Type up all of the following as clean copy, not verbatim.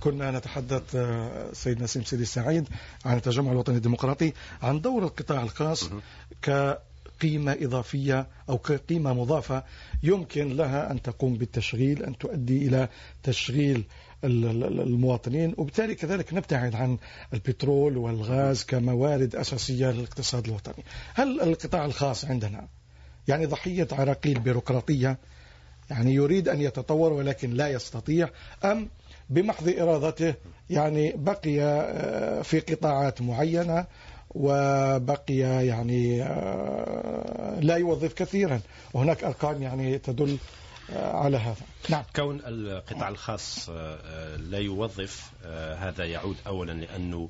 كنا نتحدث سيد نسيم سيدي السعيد عن التجمع الوطني الديمقراطي عن دور القطاع الخاص كقيمة إضافية أو كقيمة مضافة يمكن لها أن تقوم بالتشغيل، أن تؤدي إلى تشغيل المواطنين، وبالتالي كذلك نبتعد عن البترول والغاز كموارد أساسية للاقتصاد الوطني. هل القطاع الخاص عندنا يعني ضحية عراقيل بيروقراطية، يعني يريد أن يتطور ولكن لا يستطيع، أم بمحض إرادته يعني بقي في قطاعات معينة وبقي يعني لا يوظف كثيرا، وهناك أرقام يعني تدل على هذا؟ نعم. كون القطاع الخاص لا يوظف هذا يعود أولا لأنه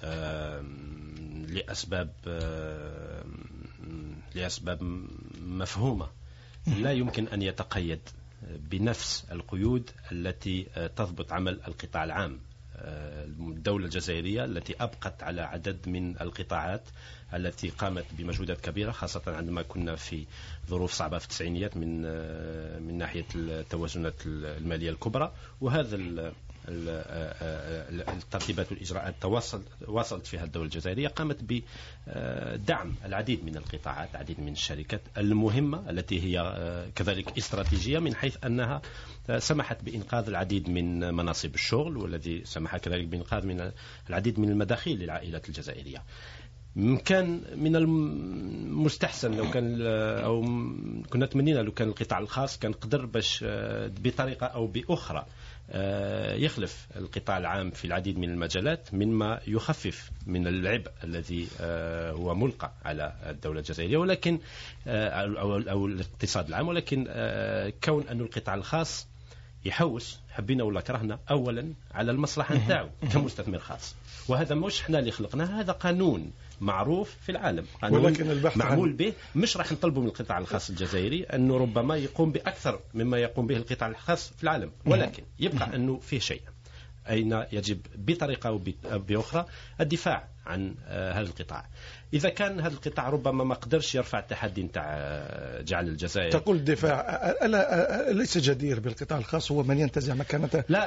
لأسباب مفهومة، لا يمكن أن يتقيد بنفس القيود التي تضبط عمل القطاع العام. الدولة الجزائرية التي أبقت على عدد من القطاعات التي قامت بمجهودات كبيرة، خاصة عندما كنا في ظروف صعبة في التسعينيات من ناحية التوازنات المالية الكبرى، وهذا الترتيبات والإجراءات واصلت فيها الدولة الجزائرية، قامت بدعم العديد من القطاعات، العديد من الشركات المهمة التي هي كذلك استراتيجية، من حيث أنها سمحت بإنقاذ العديد من مناصب الشغل، والذي سمح كذلك بإنقاذ من العديد من المداخيل للعائلات الجزائرية. كان من المستحسن لو كان أو كنا نتمنى لو كان القطاع الخاص كان قدر باش بطريقة أو بأخرى يخلف القطاع العام في العديد من المجالات، مما يخفف من العبء الذي هو ملقى على الدولة الجزائرية ولكن أو الاقتصاد العام. ولكن كون أن القطاع الخاص يحوس حبينا ولا كرهنا أولا على المصلحة نتاعو كمستثمر خاص، وهذا مش احنا اللي خلقناه، هذا قانون معروف في العالم، قانون معمول به. مش راح نطلبوا من القطاع الخاص الجزائري أنه ربما يقوم بأكثر مما يقوم به القطاع الخاص في العالم، ولكن يبقى أنه فيه شيء أين يجب بطريقة أو بأخرى الدفاع عن هذا القطاع. إذا كان هذا القطاع ربما ما قدرش يرفع التحدي نتاع جعل الجزائر، تقول الدفاع ألا ليس جدير بالقطاع الخاص هو من ينتزع مكانته؟ لا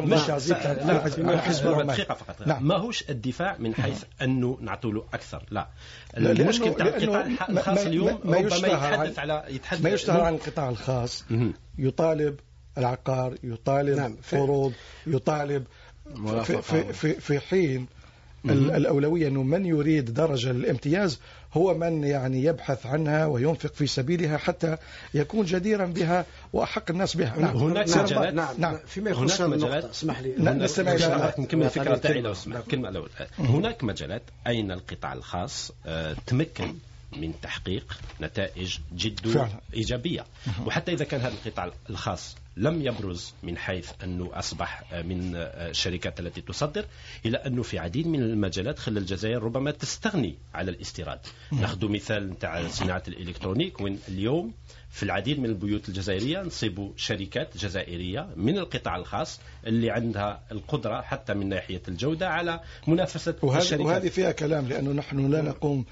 دقيقة فقط. نعم. ما هوش الدفاع من حيث أنه نعطوله أكثر، لا. المشكلة تاع القطاع الخاص اليوم ربما يتحدث ما يشتهر عن القطاع الخاص، يطالب العقار، يطالب فروض، يطالب في حين الأولوية أنه من يريد درجة الامتياز هو من يعني يبحث عنها وينفق في سبيلها حتى يكون جديرا بها وأحق الناس بها. نعم. هناك مجالات. نعم. فيما يخص النقطة اسمح لي نكمل الفكرة تاعي لو اسمح. كلمة الأول. هناك مجالات أين القطاع الخاص تمكن من تحقيق نتائج جد إيجابية، وحتى إذا كان هذا القطاع الخاص لم يبرز من حيث أنه أصبح من الشركات التي تصدر، إلى أنه في عديد من المجالات خلى الجزائر ربما تستغني على الاستيراد. ناخذ مثال نتاع صناعة الإلكترونيك، وين اليوم في العديد من البيوت الجزائرية نصيبوا شركات جزائرية من القطاع الخاص اللي عندها القدرة حتى من ناحية الجودة على منافسة الشركات. وهذه فيها كلام، لأنه نحن لا نقوم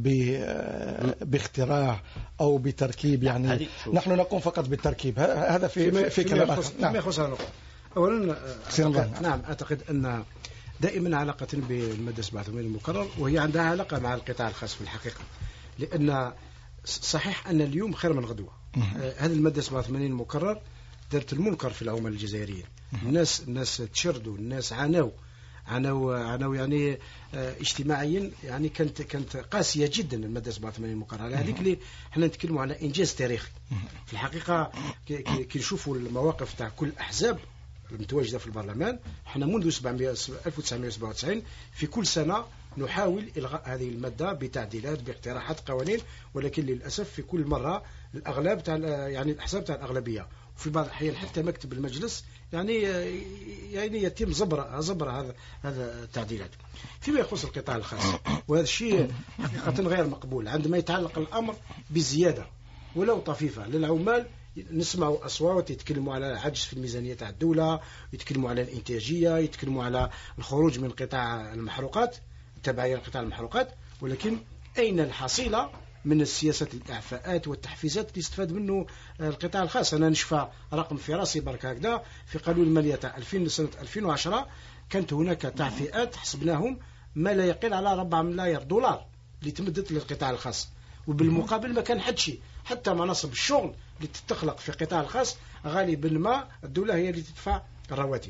باختراع أو بتركيب، يعني نحن نقوم فقط بالتركيب. هذا في كلام آخر. نعم. أولا أعتقد أن دائما علاقة بالمادة 87 المقرر، وهي عندها علاقة مع القطاع الخاص في الحقيقة، لأن صحيح أن اليوم خير من غدوة. هذه المادة 87 المقرر دارت المنكر في العمل الجزائرية. الناس تشردوا، الناس عانوا يعني اجتماعيا، يعني كانت قاسية جدا المادة 87 المقررة. هذيك اللي احنا نتكلموا على إنجاز تاريخي في الحقيقة. كي نشوفوا المواقف تاع كل الأحزاب المتواجدة في البرلمان، احنا منذ 1997 في كل سنة نحاول إلغاء هذه المادة بتعديلات باقتراحات قوانين، ولكن للأسف في كل مرة الأغلب تاع يعني الأحزاب تاع الأغلبية، وفي بعض الأحيان حتى مكتب المجلس يعني يتم زبر هذا التعديلات. فيما يخص القطاع الخاص، وهذا الشيء حقيقة غير مقبول عندما يتعلق الأمر بزيادة ولو طفيفة للعمال. نسمع أصوات يتكلموا على عجز في الميزانية تاع الدولة، يتكلموا على الإنتاجية، يتكلموا على الخروج من قطاع المحروقات، تبعية قطاع المحروقات، ولكن أين الحصيلة من السياسات الإعفاءات والتحفيزات اللي استفاد منه القطاع الخاص. أنا نشفى رقم في راسي برك هكذا في قانون المالية تاع 2000 سنة 2010 كانت هناك تعفئات حسبناهم ما لا يقل على 4 ملايير دولار اللي تمدت للقطاع الخاص، وبالمقابل ما كان حد شيء، حتى مناصب الشغل اللي تتخلق في القطاع الخاص غالبا ما الدولة هي اللي تدفع الرواتب.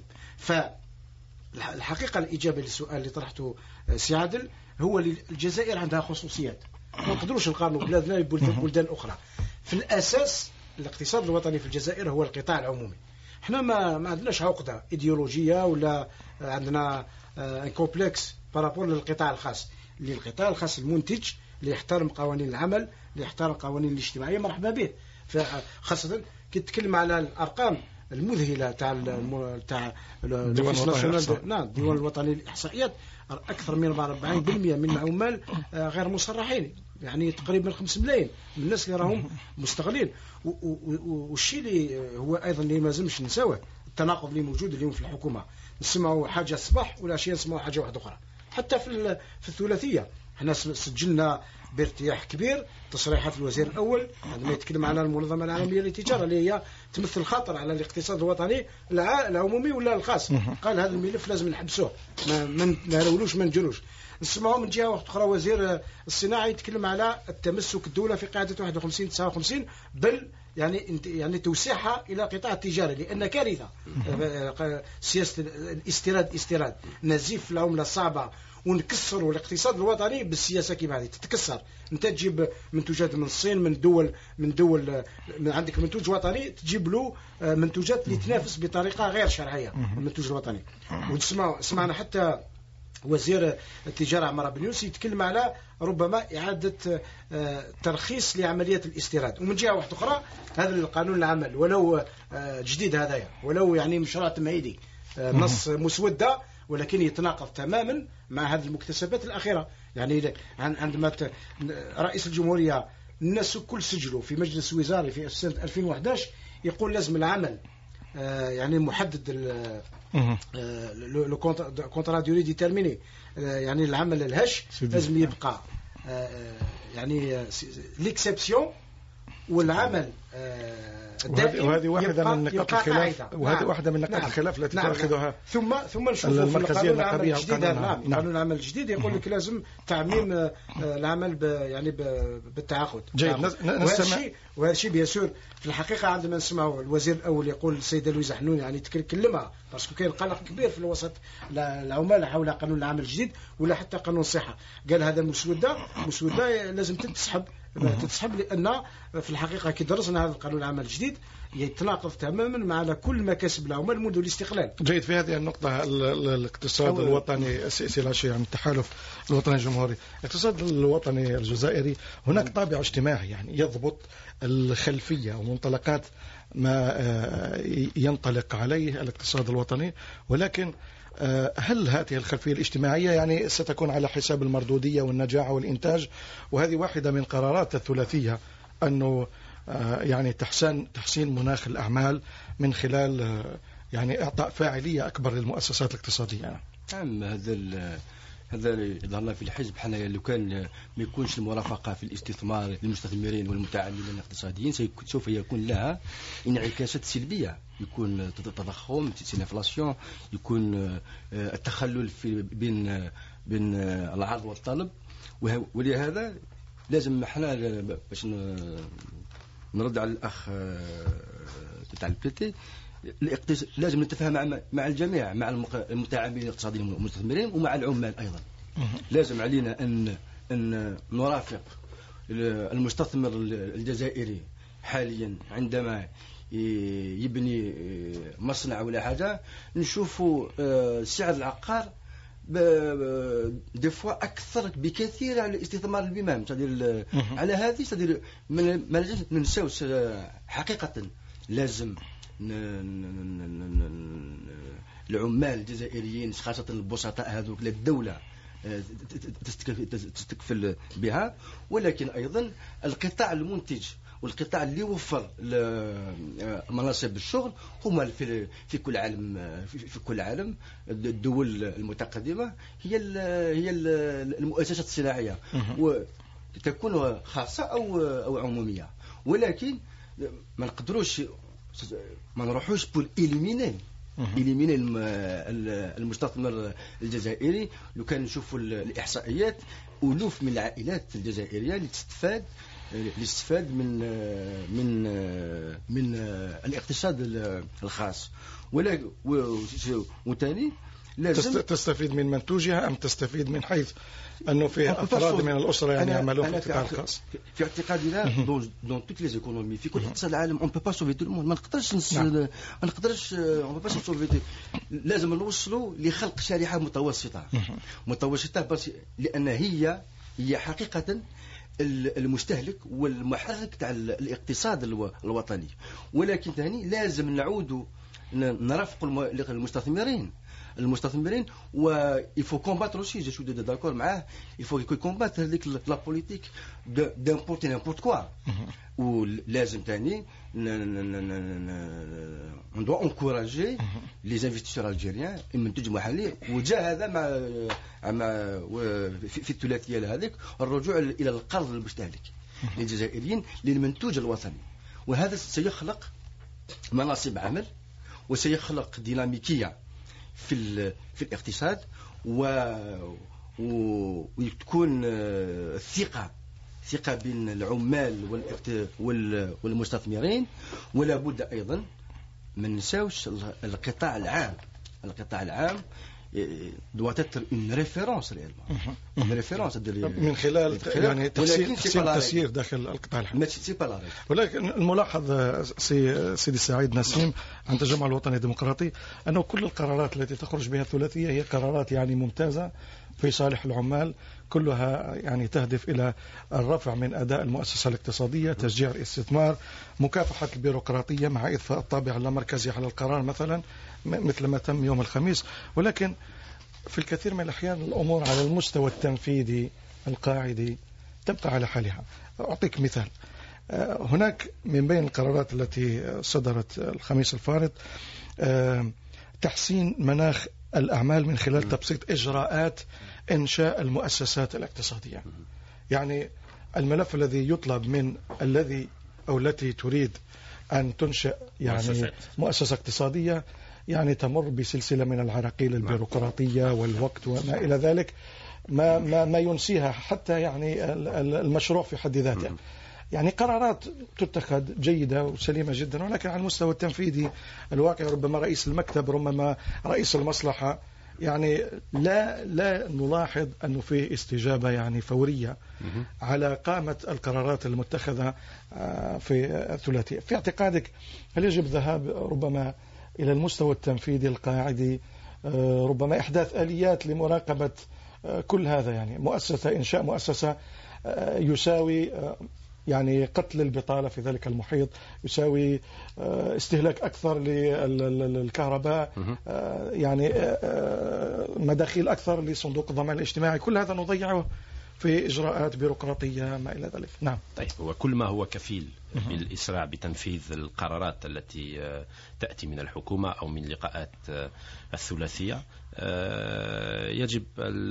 فالحقيقة الإجابة للسؤال اللي طرحته سي عادل هو الجزائر عندها خصوصيات ما نقدروش نقارنوا بلادنا ببلدان أخرى. في الأساس الاقتصاد الوطني في الجزائر هو القطاع العمومي. احنا ما عندناش عقدة إيديولوجية ولا عندنا كومبلكس بارابور للقطاع الخاص. اللي القطاع الخاص المنتج اللي يحترم قوانين العمل، اللي يحترم قوانين الاجتماعية، مرحبا به. خاصة كي تتكلم على الأرقام المذهلة تاع الديوان الوطني للإحصائيات، أكثر من 40% من العمال غير مصرحين، يعني تقريبا 5 ملايين من الناس اللي راهم مستغلين. والشيء اللي هو أيضا اللي ما لازمش نساوه التناقض اللي موجود اليوم في الحكومة، نسمعوا حاجة الصباح والعشية نسمعوا حاجة واحدة أخرى. حتى في الثلاثية احنا سجلنا بارتياح كبير تصريحات الوزير الأول عندما يتكلم على المنظمة العالمية للتجارة اللي هي تمثل خطر على الاقتصاد الوطني العمومي ولا الخاص. قال هذا الملف لازم نحبسوه، ما نهرولوش ما نجروش. نسمعوا من جهة أخرى وزير الصناعة يتكلم على التمسك الدولة في قاعدة 51-59، بل يعني توسيعها إلى قطاع التجارة، لأن كارثة سياسة الاستيراد نزيف العملة الصعبة ونكسروا الاقتصاد الوطني بالسياسة كيف هذه تتكسر. انت تجيب منتوجات من الصين من دول عندك منتوج وطني تجيب له منتوجات اللي تنافس بطريقة غير شرعية المنتوج الوطني. سمعنا حتى وزير التجارة عمر بن يوسف يتكلم على ربما إعادة ترخيص لعمليات الاستيراد. ومن جهة واحدة أخرى هذا القانون العمل ولو جديد هذايا ولو يعني مشروع تمهيدي نص مسودة، ولكن يتناقض تماما مع هذه المكتسبات الأخيرة. يعني عندما رئيس الجمهورية الناس كل سجلوا في مجلس وزاري في سنة 2011 يقول لازم العمل يعني محدد لو كونترا دوري ديتيرميني، يعني العمل الهش لازم يبقى يعني ليكسبسيون، والعمل وهذه واحدة من نقاط الخلاف، وهذه واحدة من نقاط الخلاف التي تأخذها ثم نشوفوا في القانون العمل الجديد. قانون العمل الجديد يقول لك لازم تعميم العمل يعني بالتعاقد. وهذا الشيء بيسور في الحقيقة عندما نسمعوا الوزير الأول يقول السيدة لويزا حنون يعني تكلمها باسكو كاين قلق كبير في الوسط العمال حول قانون العمل الجديد ولا حتى قانون الصحة. قال هذا مسودة لازم تتسحب لأن في الحقيقة كي درسنا هذا القانون العمل الجديد يتناقض تماما مع كل مكاسب العمال منذ الاستقلال. جيد. في هذه النقطة الاقتصاد الوطني السياسي يعني التحالف الوطني الجمهوري، الاقتصاد الوطني الجزائري هناك طابع اجتماعي يعني يضبط الخلفية ومنطلقات ما ينطلق عليه الاقتصاد الوطني، ولكن هل هذه الخلفية الاجتماعية يعني ستكون على حساب المردودية والنجاعة والإنتاج؟ وهذه واحدة من قرارات الثلاثية أنه يعني تحسين مناخ الأعمال من خلال يعني إعطاء فاعلية أكبر للمؤسسات الاقتصادية. نعم، هذا يظهرنا في الحزب حنا لو كان ما يكونش المرافقة في الاستثمار للمستثمرين والمتعاملين الاقتصاديين سوف يكون لها انعكاسات سلبية، يكون تضخم، انفلاسيون، يكون التخلل بين العرض والطلب. ولهذا لازم احنا باش نرد على الأخ تاع البيتي لازم نتفاهم مع الجميع، مع المتعاملين الاقتصاديين والمستثمرين ومع العمال أيضا. لازم علينا أن نرافق المستثمر الجزائري حاليا عندما يبني مصنع ولا حاجة، نشوفوا سعر العقار دفوا أكثر بكثير على الاستثمار البمام. على هذه ما لازم ننساو حقيقة. لازم العمال الجزائريين خاصة البسطاء هذوك الدولة تستكفل بها، ولكن أيضا القطاع المنتج والقطاع اللي يوفر مناصب الشغل هما في كل عالم الدول المتقدمة هي المؤسسات الصناعية. تكون خاصة أو عمومية، ولكن ما نروحوش بول إليميني المستثمر الجزائري. لو كان نشوفوا الإحصائيات، ألوف من العائلات الجزائرية اللي تستفاد من الاقتصاد الخاص، وثاني لازم تستفيد من منتوجها أم تستفيد من حيث أنه في أفراد من الأسرة يعني يعملون في القطاع الخاص؟ في اعتقادنا دون توت لي زيكونومي في كل اقتصاد العالم اون بو با سوفي تو الموند، ما نقدرش اون بو با سوفي. لازم نوصلوا لخلق شريحة متوسطة بس، لأن هي حقيقة المستهلك والمحرك تاع الاقتصاد الوطني. ولكن ثاني لازم نعودوا نرافقوا المستثمرين و il faut combattre aussi, je suis d'accord معاه, il faut combattre la politique d'importer n'importe quoi. ولازم ثاني on doit encourager les investisseurs algériens المنتج المحلي. وجاء هذا مع في الثلاثيه هذيك الرجوع الى القرض المستهلك للجزائريين للمنتوج الوطني، وهذا سيخلق مناصب عمل وسيخلق ديناميكيه في الاقتصاد، وتكون ثقة بين العمال والمستثمرين. ولا بد أيضا ما نساوش القطاع العام doit être une référence réellement. Une référence من خلال يعني تسيير داخل القطاع العام. ولكن الملاحظ سيدي سعيد نسيم عن التجمع الوطني الديمقراطي أنه كل القرارات التي تخرج بها الثلاثية هي قرارات يعني ممتازة في صالح العمال، كلها يعني تهدف إلى الرفع من أداء المؤسسة الاقتصادية، تشجيع الاستثمار، مكافحة البيروقراطية مع إضفاء الطابع اللامركزي على القرار مثلا مثل ما تم يوم الخميس. ولكن في الكثير من الأحيان الأمور على المستوى التنفيذي القاعدي تبقى على حالها. أعطيك مثال، هناك من بين القرارات التي صدرت الخميس الفارط تحسين مناخ الأعمال من خلال تبسيط إجراءات إنشاء المؤسسات الاقتصادية. يعني الملف الذي يطلب من الذي أو التي تريد أن تنشئ يعني مؤسسة اقتصادية يعني تمر بسلسلة من العراقيل البيروقراطية والوقت وما إلى ذلك، ما ينسيها حتى يعني المشروع في حد ذاته. يعني قرارات تتخذ جيدة وسليمة جدا، ولكن على المستوى التنفيذي الواقع ربما رئيس المكتب ربما رئيس المصلحة يعني لا نلاحظ أنه فيه استجابة يعني فورية على قامة القرارات المتخذة في الثلاثية. في اعتقادك هل يجب الذهاب ربما إلى المستوى التنفيذي القاعدي، ربما إحداث آليات لمراقبة كل هذا؟ يعني إنشاء مؤسسة يساوي يعني قتل البطالة في ذلك المحيط، يساوي استهلاك أكثر للكهرباء، يعني مداخيل أكثر لصندوق الضمان الاجتماعي. كل هذا نضيعه في إجراءات بيروقراطية ما إلى ذلك. نعم. طيب، وكل ما هو كفيل بالإسراع بتنفيذ القرارات التي تأتي من الحكومة أو من لقاءات الثلاثية يجب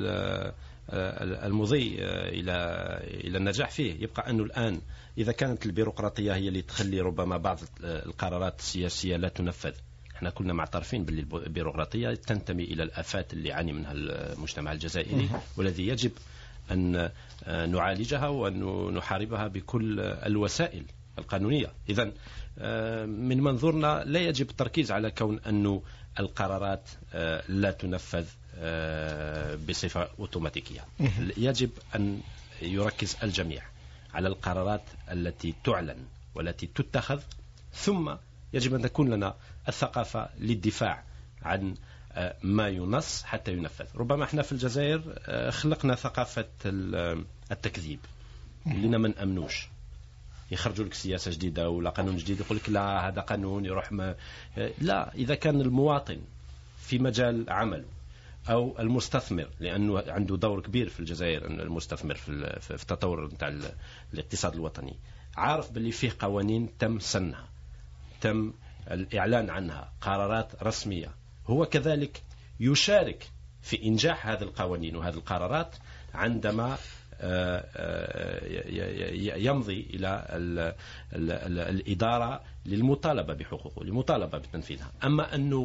المضي إلى النجاح فيه. يبقى أنه الآن إذا كانت البيروقراطية هي اللي تخلي ربما بعض القرارات السياسية لا تنفذ، احنا كلنا معترفين باللي البيروقراطية تنتمي إلى الآفات اللي يعاني منها المجتمع الجزائري، والذي يجب أن نعالجها وأن نحاربها بكل الوسائل القانونية. إذن من منظورنا لا يجب التركيز على كون أن القرارات لا تنفذ بصفة أوتوماتيكية. يجب أن يركز الجميع على القرارات التي تعلن والتي تتخذ، ثم يجب أن تكون لنا الثقافة للدفاع عن ما ينص حتى ينفذ. ربما احنا في الجزائر خلقنا ثقافة التكذيب، لنا من أمنوش يخرجوا لك سياسة جديدة ولا قانون جديد يقول لك لا هذا قانون يروح لا. إذا كان المواطن في مجال عمله أو المستثمر، لأنه عنده دور كبير في الجزائر، المستثمر في التطور نتاع الاقتصاد الوطني، عارف باللي فيه قوانين تم سنها، تم الإعلان عنها، قرارات رسمية، هو كذلك يشارك في إنجاح هذه القوانين وهذه القرارات عندما يمضي إلى الإدارة للمطالبة بحقوقه، للمطالبة بتنفيذها. أما أنه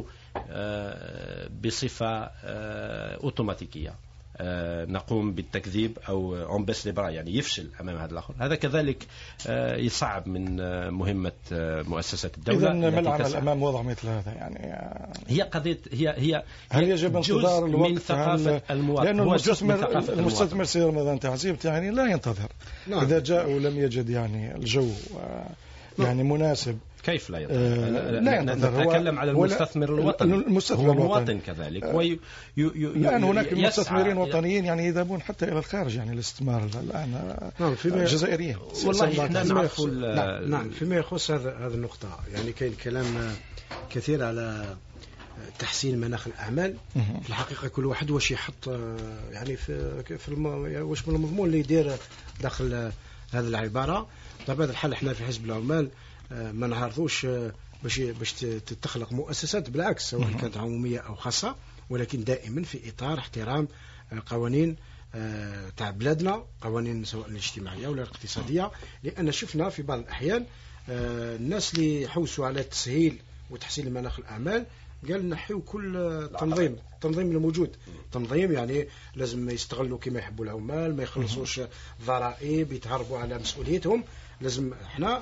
بصفة أوتوماتيكية نقوم بالتكذيب أو أمبس ليبرا، يعني يفشل أمام هذا الآخر، هذا كذلك يصعب من مهمة مؤسسة الدولة. إذن ما العمل أمام وضع مثل هذا؟ يعني هي قضية، هي هل يجب انتظار الوقت من ثقافة المواطن؟ لأن المستثمر سي رمضان تعزيب يعني لا ينتظر. نعم. إذا جاء ولم يجد يعني الجو يعني مناسب، كيف لا ينتظر؟ نتكلم على المستثمر الوطني، المستثمر هو مواطن كذلك. لأن هناك مستثمرين وطنيين يعني يذهبون حتى إلى الخارج يعني الاستثمار الآن الجزائريين. والله احنا نعرف. نعم، فيما يخص هذه النقطة يعني كاين كلام كثير على تحسين مناخ الأعمال. في الحقيقة كل واحد واش يحط يعني واش من المضمون اللي يدير داخل هذه العبارة. بطبيعة الحال احنا في حزب العمال ما نعرضوش باش تخلق مؤسسات، بالعكس سواء كانت عمومية أو خاصة، ولكن دائما في إطار احترام قوانين تاع بلادنا، قوانين سواء الاجتماعية ولا الاقتصادية. لأن شفنا في بعض الأحيان الناس اللي يحوسوا على تسهيل وتحسين مناخ الأعمال قال نحيو كل التنظيم الموجود. تنظيم يعني لازم يستغلوا كما يحبوا العمال، ما يخلصوش ضرائب، يتهربوا على مسؤوليتهم. لازم احنا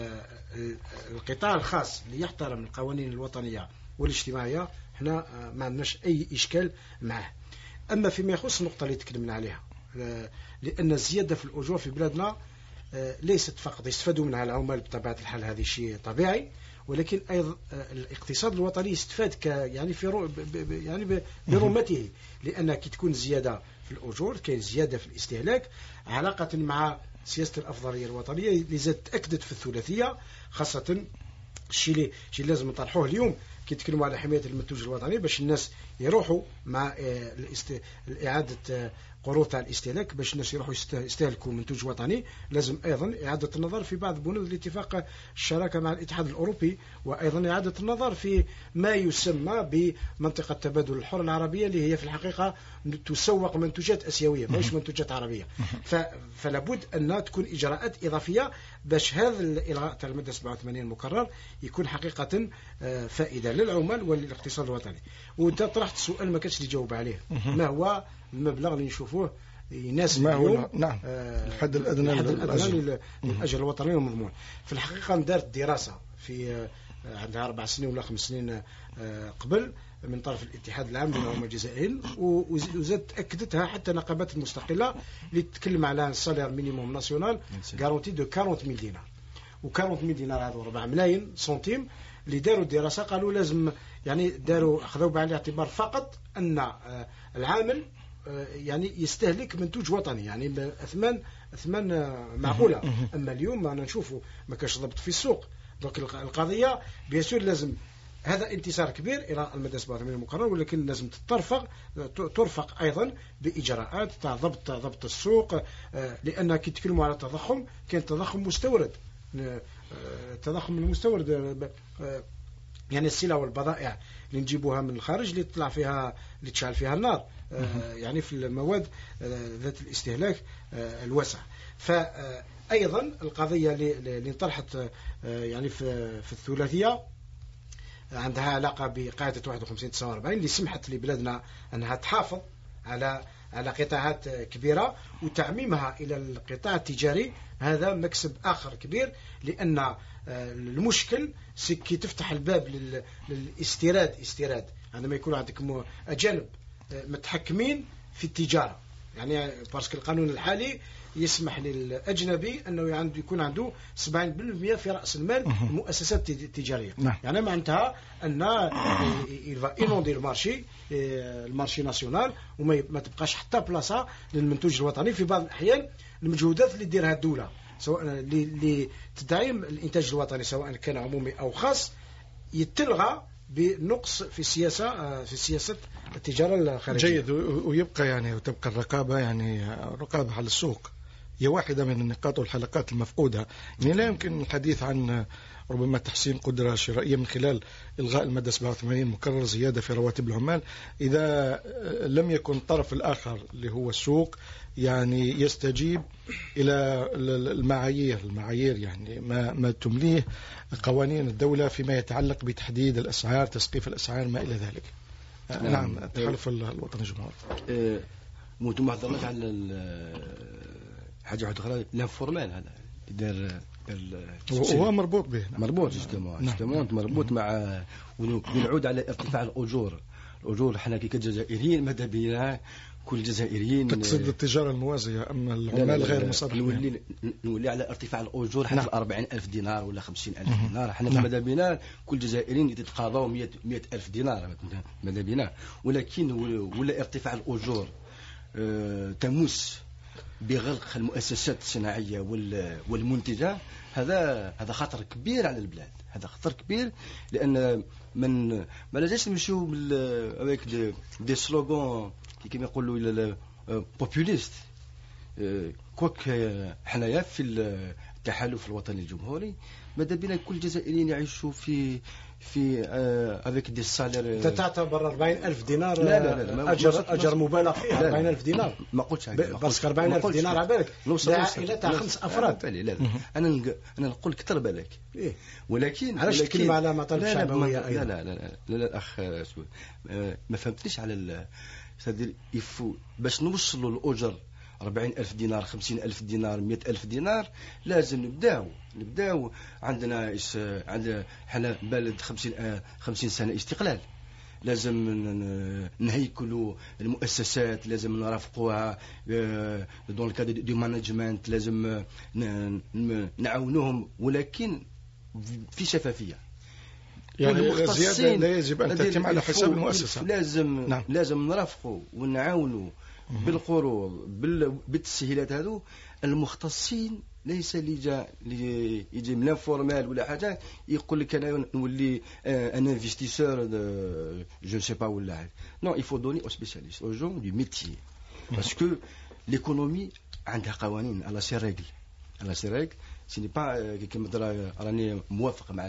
القطاع الخاص اللي يحترم القوانين الوطنية والاجتماعية احنا ما عندناش أي إشكال معه. أما فيما يخص النقطة اللي تكلمنا عليها، لأن الزيادة في الأجور في بلادنا ليست فقط يستفادوا منها العمال، بطبيعة الحال هذا شيء طبيعي، ولكن أيضا الاقتصاد الوطني يستفاد يعني في برمته. لأن كي تكون زيادة في الأجور كاين زيادة في الاستهلاك علاقة مع سياسة الأفضلية الوطنية اللي تأكدت في الثلاثية. خاصة الشيء اللي لازم نطرحوه اليوم كي تكلموا على حماية المنتوج الوطني، باش الناس يروحوا مع إعادة قروض تاع الاستهلاك، باش الناس يروحوا يستهلكوا منتوج وطني. لازم أيضا إعادة النظر في بعض بنود الاتفاق الشراكة مع الاتحاد الأوروبي، وأيضا إعادة النظر في ما يسمى بمنطقة تبادل الحر العربية، اللي هي في الحقيقة تسوق منتوجات أسيوية مش منتوجات عربية. فلابد أن تكون إجراءات إضافية باش هذا الإلغاء تاع المادة 87 المكرر يكون حقيقة فائدة للعمال وللاقتصاد الوطني. وانت طرحت السؤال ما كانش تجاوب عليه، ما هو المبلغ اللي نشوفوه يناسب اليوم؟ نعم، الحد الأدنى للأجر الوطني والمضمون. في الحقيقة دارت دراسة في عندها 4 سنين ولا 5 سنين قبل من طرف الاتحاد العام للعمال الجزائريين، وزاد أكدتها حتى نقابات المستقلة اللي تتكلم على السالير مينيموم ناسيونال غارونتي دو 40,000 دينار. و40,000 دينار هذا 4 ملايين سنتيم. اللي داروا الدراسة قالوا لازم يعني أخذوا بعين الاعتبار فقط أن العامل يعني يستهلك منتوج وطني، يعني أثمان معقولة. أما اليوم أنا نشوفه ما كاش ضبط في السوق. دونك القضية بيسور لازم هذا انتصار كبير إلى المادة 87 المقرر، ولكن لازم ترفق أيضا بإجراءات تاع ضبط السوق. لأن كي تكلموا على التضخم كان تضخم مستورد، التضخم المستورد يعني السلع والبضائع اللي نجيبوها من الخارج اللي تطلع فيها اللي تشعل فيها النار، يعني في المواد ذات الاستهلاك الواسع. فأيضا القضية اللي انطرحت يعني في الثلاثية عندها علاقة بقاعدة 51-49 اللي سمحت لبلادنا أنها تحافظ على قطاعات كبيرة، وتعميمها إلى القطاع التجاري هذا مكسب آخر كبير. لأن المشكل كي تفتح الباب للاستيراد عندما يكون عندك أجانب متحكمين في التجارة، يعني بارسك القانون الحالي يسمح للأجنبي أنه يكون عنده 70% في رأس المال المؤسسات التجارية. يعني معناتها أن ينوضي المارشي ناسيونال، وما تبقاش حتى بلاصة للمنتوج الوطني. في بعض الأحيان المجهودات اللي تديرها الدولة سواء لتدعيم الإنتاج الوطني سواء كان عمومي أو خاص يتلغى بنقص في سياسة التجارة الخارجية. جيد، ويبقى يعني وتبقى الرقابة، يعني رقابة على السوق هي واحدة من النقاط والحلقات المفقودة. يعني لا يمكن الحديث عن ربما تحسين قدرة شرائية من خلال إلغاء المادة 87 مكرر زيادة في رواتب العمال إذا لم يكن الطرف الآخر اللي هو السوق يعني يستجيب إلى المعايير يعني ما تمليه قوانين الدولة فيما يتعلق بتحديد الأسعار، تسقيف الأسعار، ما إلى ذلك. نعم. التحالف الوطني الجمهوري موتو ما هضرناش على حاجة واحدة أخرى، لانفورمال هذا دار وهو مربوط به. مربوط جوستومون مربوط مع ونعود على ارتفاع الأجور. حنا كجزائريين ماذا بينا كل جزائريين تقصد التجارة الموازية أما العمال غير مصرحين نولي على ارتفاع الأجور حتى 40,000 دينار ولا 50,000 دينار. حنا ماذا بينا كل جزائريين يتقاضوا 100,000 دينار ماذا بينا، ولكن ولا ارتفاع الأجور تمس بغلق المؤسسات الصناعية والمنتجة. هذا خطر كبير على البلاد، هذا خطر كبير، لأن ما لازمش نمشيو avec des slogans كما يقولوا الى بوبوليست. كوك حنايا في التحالف الوطني الجمهوري ماذا بينا كل الجزائريين يعيشوا في avec des salaires. تعتبر 40,000 دينار لا أجر مبالغ فيه. 40,000 دينار ما قلتش هكذا، بس 40,000 دينار على بالك عائلة تاع 5 أفراد. لا أنا نقول كثر بالك. ولكن علاش تتكلم على مطالب شعبوية أيضا؟ لا الأخ ما فهمتنيش على يفو باش نوصلوا الأجر 40,000 دينار 50,000 دينار 100,000 دينار. لازم نبداو عندنا حنا بلد 50 سنة استقلال. لازم نهيكلوا المؤسسات، لازم نرافقوها دون الكادر دو مانجمنت، لازم نعاونوهم ولكن في شفافية. يعني الزيادة لا يجب أن تتم على حساب المؤسسة. لازم نرافقوا ونعاونوا بالقروض بالتسهيلات هذو المختصين، ليس اللي يجي من فورمال ولا حاجه يقول لك انا نولي ان انفستيسور جو سي با ولا حاجه. نو il faut donner aux spécialistes aux gens du métier parce que l'économie عندها قوانين على سي ريغل سي با كما راني موافق مع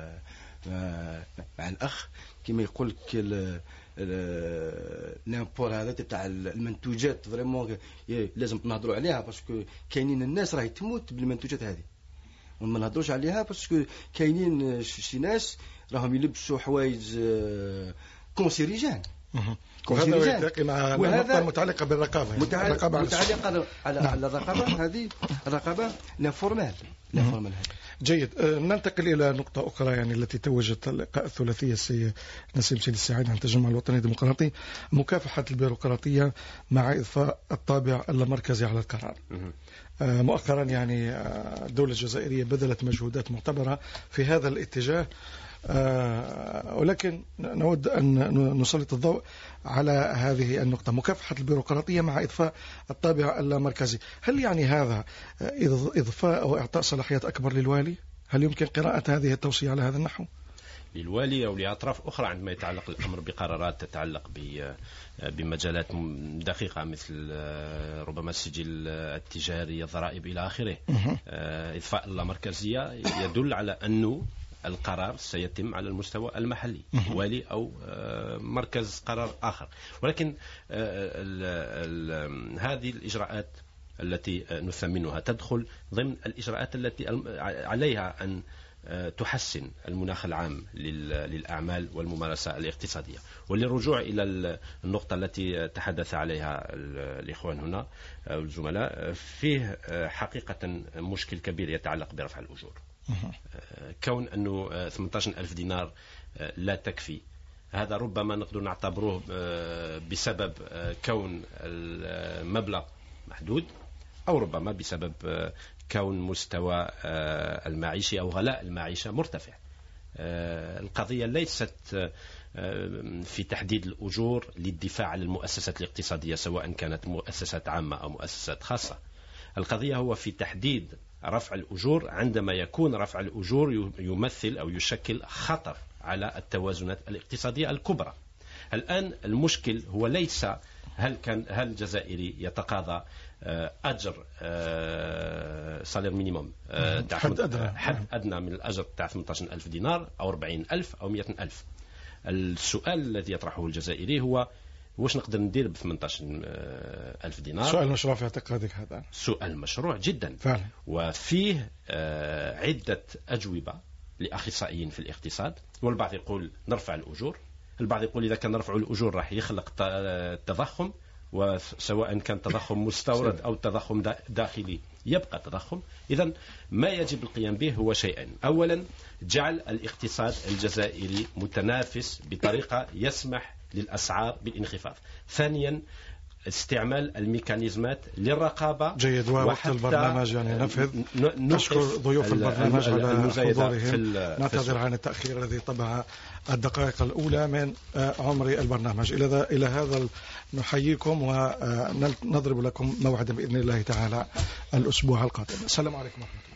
الاخ كما يقول لك لامبور هذا تاع المنتوجات فريمون لازم نهضروا عليها باسكو كاينين الناس راهي تموت بالمنتوجات هذه وما نهضروش عليها باسكو كاينين شي ناس راهم يلبسوا حوايج كونسيريجان. وهذا يتلاقي مع النقطة المتعلقة بالرقابة، متعلقة على الرقابة. هذه الرقابة لا فورمال هذه. جيد. ننتقل إلى نقطة أخرى يعني التي توجت اللقاء الثلاثية السيد نسيم سيد السعيد عن التجمع الوطني الديمقراطي، مكافحة البيروقراطية مع إضفاء الطابع اللامركزي على القرار. مؤخرا يعني الدولة الجزائرية بذلت مجهودات معتبرة في هذا الاتجاه، ولكن نود أن نسلط الضوء على هذه النقطة، مكافحة البيروقراطية مع إضفاء الطابع اللامركزي. هل يعني هذا إضفاء أو إعطاء صلاحيات أكبر للوالي؟ هل يمكن قراءة هذه التوصية على هذا النحو؟ للوالي أو لأطراف أخرى عندما يتعلق الأمر بقرارات تتعلق بمجالات دقيقة مثل ربما السجل التجاري، الضرائب إلى آخره. إضفاء اللامركزية يدل على أنه القرار سيتم على المستوى المحلي، والي أو مركز قرار آخر. ولكن هذه الإجراءات التي نثمنها تدخل ضمن الإجراءات التي عليها أن تحسن المناخ العام للأعمال والممارسة الاقتصادية. وللرجوع إلى النقطة التي تحدث عليها الإخوان هنا الزملاء، فيه حقيقة مشكل كبير يتعلق برفع الأجور. كون أنه 18,000 دينار لا تكفي، هذا ربما نقدر نعتبره بسبب كون المبلغ محدود، أو ربما بسبب كون مستوى المعيشي أو غلاء المعيشة مرتفع. القضية ليست في تحديد الأجور للدفاع عن المؤسسات الاقتصادية سواء كانت مؤسسات عامة أو مؤسسات خاصة. القضية هو في تحديد رفع الأجور عندما يكون رفع الأجور يمثل أو يشكل خطر على التوازنات الاقتصادية الكبرى. الآن المشكل هو ليس هل الجزائري يتقاضى أجر سالير مينيموم حد أدنى من الأجر تاع 18,000 دينار أو 40,000 أو 100,000؟ السؤال الذي يطرحه الجزائري هو واش نقدر ندير ب 18,000 دينار؟ سؤال مشروع في اعتقادك هذا؟ سؤال مشروع جدا فعلا. وفيه عدة أجوبة لأخصائيين في الاقتصاد، والبعض يقول نرفع الأجور، البعض يقول إذا كان نرفع الأجور راح يخلق تضخم، وسواء كان تضخم مستورد أو تضخم داخلي يبقى تضخم. إذا ما يجب القيام به هو شيئين: أولا جعل الاقتصاد الجزائري متنافس بطريقة يسمح للأسعار بالانخفاض. ثانيا استعمال الميكانيزمات للرقابة. جيد. ووقت البرنامج يعني نفذ. نشكر ضيوف البرنامج على حضورهم. نعتذر عن التأخير الذي طبع الدقائق الأولى من عمر البرنامج. إلى هذا نحييكم ونضرب لكم موعدا بإذن الله تعالى الأسبوع القادم. السلام عليكم ورحمة الله.